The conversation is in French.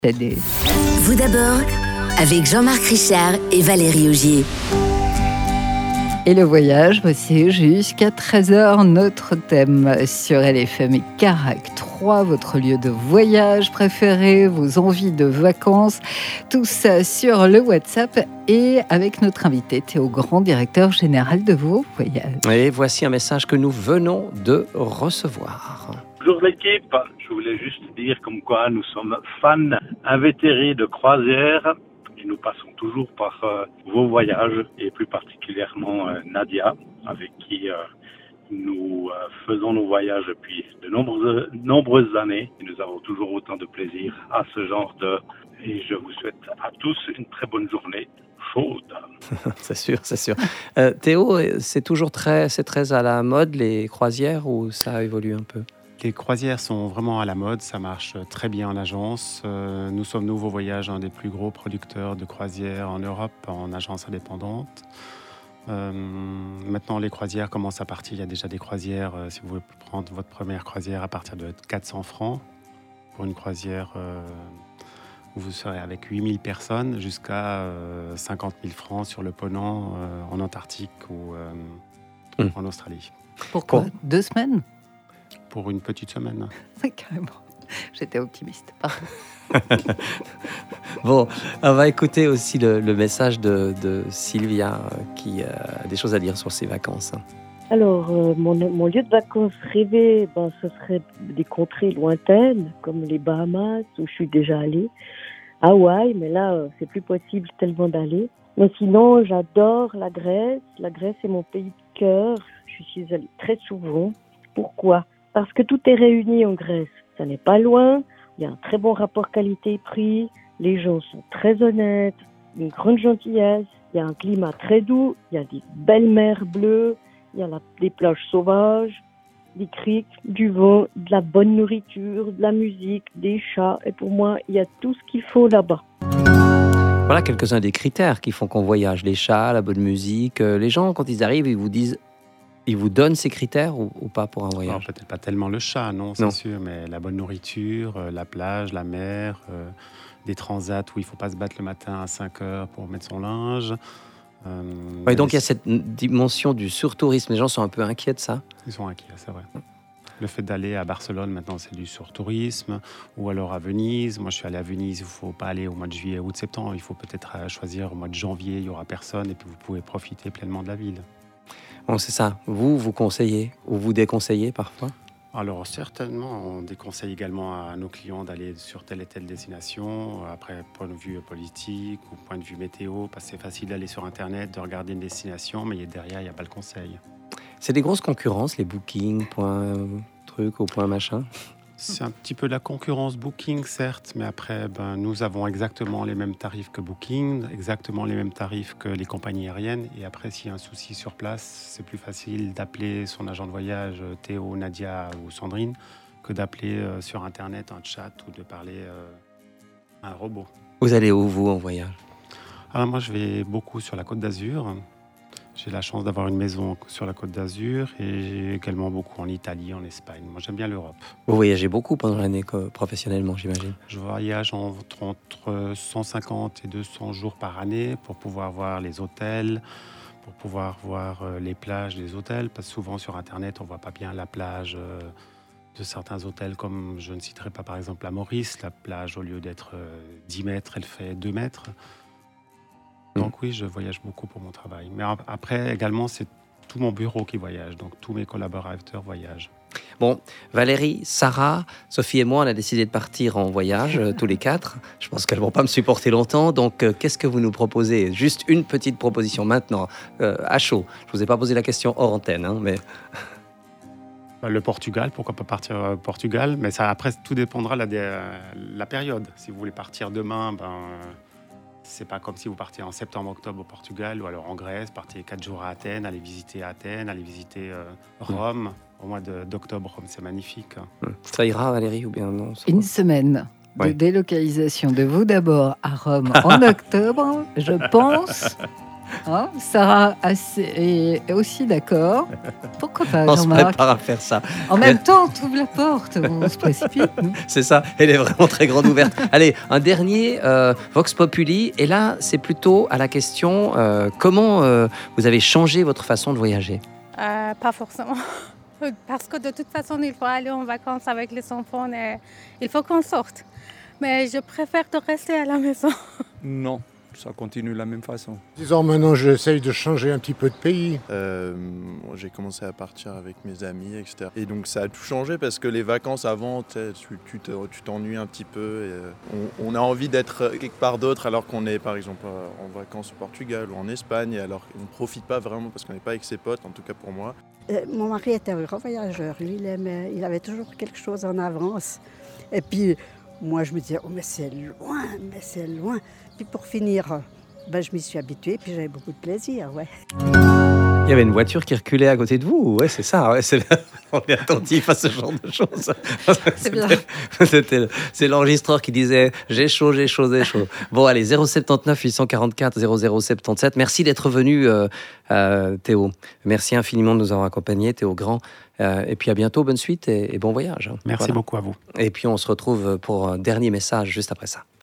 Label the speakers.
Speaker 1: T'aider.
Speaker 2: Vous d'abord, avec Jean-Marc Richard et Valérie Augier.
Speaker 1: Et le voyage, c'est jusqu'à 13h, notre thème sur LFM et Carac 3, votre lieu de voyage préféré, vos envies de vacances, tout ça sur le WhatsApp et avec notre invité Théo Grand, directeur général de vos voyages.
Speaker 3: Et voici un message que nous venons de recevoir.
Speaker 4: Bonjour l'équipe, je voulais juste dire comme quoi nous sommes fans invétérés de croisière et nous passons toujours par vos voyages et plus particulièrement Nadia avec qui nous faisons nos voyages depuis de nombreuses années et nous avons toujours autant de plaisir à ce genre et je vous souhaite à tous une très bonne journée chaude.
Speaker 3: C'est sûr. Théo, c'est très à la mode les croisières ou ça a évolué un peu?
Speaker 5: Les croisières sont vraiment à la mode, ça marche très bien en agence. Nous sommes Nouveau Voyage, un des plus gros producteurs de croisières en Europe, en agence indépendante. Maintenant, les croisières commencent à partir. Il y a déjà des croisières, si vous voulez prendre votre première croisière, à partir de 400 francs. Pour une croisière où vous serez avec 8000 personnes, jusqu'à 50 000 francs sur le Ponant, en Antarctique ou en Australie.
Speaker 1: Pourquoi 2 semaines?
Speaker 5: Pour une petite semaine.
Speaker 1: Oui, carrément. J'étais optimiste. Pardon.
Speaker 3: Bon, on va écouter aussi le message de Sylvia qui a des choses à dire sur ses vacances.
Speaker 6: Alors, mon lieu de vacances rêvé, ce serait des contrées lointaines, comme les Bahamas, où je suis déjà allée, Hawaï, mais là, c'est plus possible tellement d'aller. Mais sinon, j'adore la Grèce. La Grèce est mon pays de cœur. Je suis allée très souvent. Pourquoi ? Parce que tout est réuni en Grèce. Ça n'est pas loin, il y a un très bon rapport qualité-prix, les gens sont très honnêtes, une grande gentillesse, il y a un climat très doux, il y a des belles mers bleues, il y a des plages sauvages, des criques, du vent, de la bonne nourriture, de la musique, des chats. Et pour moi, il y a tout ce qu'il faut là-bas.
Speaker 3: Voilà quelques-uns des critères qui font qu'on voyage. Les chats, la bonne musique. Les gens, quand ils arrivent, ils vous donnent ces critères ou pas pour un voyage?
Speaker 5: Alors, peut-être pas tellement le chat, non, c'est sûr, mais la bonne nourriture, la plage, la mer, des transats où il ne faut pas se battre le matin à 5 heures pour mettre son linge.
Speaker 3: Oui, donc il y a cette dimension du surtourisme. Les gens sont un peu inquiets de ça?
Speaker 5: Ils sont inquiets, c'est vrai. Le fait d'aller à Barcelone, maintenant, c'est du surtourisme. Ou alors à Venise. Moi, je suis allé à Venise. Il ne faut pas aller au mois de juillet, août, septembre. Il faut peut-être choisir au mois de janvier. Il n'y aura personne et puis vous pouvez profiter pleinement de la ville.
Speaker 3: Bon, c'est ça. Vous conseillez ou vous déconseillez parfois?
Speaker 5: Alors certainement, on déconseille également à nos clients d'aller sur telle et telle destination. Après, point de vue politique ou point de vue météo, parce que c'est facile d'aller sur Internet, de regarder une destination, mais derrière, il n'y a pas le conseil.
Speaker 3: C'est des grosses concurrences, les bookings, point truc ou point machin?
Speaker 5: C'est un petit peu la concurrence Booking, certes, mais après, nous avons exactement les mêmes tarifs que Booking, exactement les mêmes tarifs que les compagnies aériennes. Et après, s'il y a un souci sur place, c'est plus facile d'appeler son agent de voyage, Théo, Nadia ou Sandrine, que d'appeler sur Internet un chat ou de parler à un robot.
Speaker 3: Vous allez où, vous, en voyage?
Speaker 5: Alors moi, je vais beaucoup sur la Côte d'Azur. J'ai la chance d'avoir une maison sur la Côte d'Azur et j'ai également beaucoup en Italie, en Espagne. Moi, j'aime bien l'Europe.
Speaker 3: Vous voyagez beaucoup pendant l'année professionnellement, j'imagine?
Speaker 5: Je voyage entre 150 et 200 jours par année pour pouvoir voir les hôtels, pour pouvoir voir les plages des hôtels. Parce que souvent, sur Internet, on ne voit pas bien la plage de certains hôtels, comme je ne citerai pas par exemple la Maurice. La plage, au lieu d'être 10 mètres, elle fait 2 mètres. Donc oui, je voyage beaucoup pour mon travail. Mais après, également, c'est tout mon bureau qui voyage. Donc tous mes collaborateurs voyagent.
Speaker 3: Bon, Valérie, Sarah, Sophie et moi, on a décidé de partir en voyage, tous les 4. Je pense qu'elles ne vont pas me supporter longtemps. Donc, qu'est-ce que vous nous proposez? Juste une petite proposition maintenant, à chaud. Je ne vous ai pas posé la question hors antenne, mais...
Speaker 5: Le Portugal, pourquoi pas partir au Portugal? Mais ça, après, tout dépendra de la période. Si vous voulez partir demain, c'est pas comme si vous partiez en septembre-octobre au Portugal ou alors en Grèce, partez 4 jours à Athènes, allez visiter Rome. Au mois d'octobre, Rome, c'est magnifique.
Speaker 3: Ça ira, Valérie, ou bien non?
Speaker 1: Une semaine de délocalisation de vous d'abord à Rome en octobre, je pense Hein, Sarah est aussi d'accord. Pourquoi pas,
Speaker 3: On se
Speaker 1: Jean-Marc?
Speaker 3: prépare à faire ça.
Speaker 1: En même temps, on trouve la porte, on se précipite. nous.
Speaker 3: C'est ça, elle est vraiment très grande ouverte. Allez, un dernier Vox Populi. Et là, c'est plutôt à la question comment vous avez changé votre façon de voyager?
Speaker 7: Pas forcément. Parce que de toute façon, il faut aller en vacances avec les enfants et il faut qu'on sorte. Mais je préfère de rester à la maison.
Speaker 8: Non, ça continue de la même façon.
Speaker 9: Disons maintenant, j'essaye de changer un petit peu de pays.
Speaker 10: J'ai commencé à partir avec mes amis, etc. Et donc ça a tout changé parce que les vacances avant, tu t'ennuies un petit peu. Et, on a envie d'être quelque part d'autre alors qu'on est par exemple en vacances au Portugal ou en Espagne. Alors on ne profite pas vraiment parce qu'on n'est pas avec ses potes, en tout cas pour moi.
Speaker 11: Mon mari était un grand voyageur. Lui, il avait toujours quelque chose en avance. Et puis moi, je me disais, oh mais c'est loin. Puis pour finir, je m'y suis habituée, puis j'avais beaucoup de plaisir, ouais.
Speaker 3: Il y avait une voiture qui reculait à côté de vous. Ouais, c'est ça. Ouais, on est attentif à ce genre de choses.
Speaker 1: C'est bien.
Speaker 3: C'est l'enregistreur qui disait j'ai chaud. Bon, allez, 079 844 0077. Merci d'être venu, Théo. Merci infiniment de nous avoir accompagnés, Théo Grand. Et puis à bientôt, bonne suite et bon voyage.
Speaker 5: Merci beaucoup à vous.
Speaker 3: Et puis on se retrouve pour un dernier message juste après ça.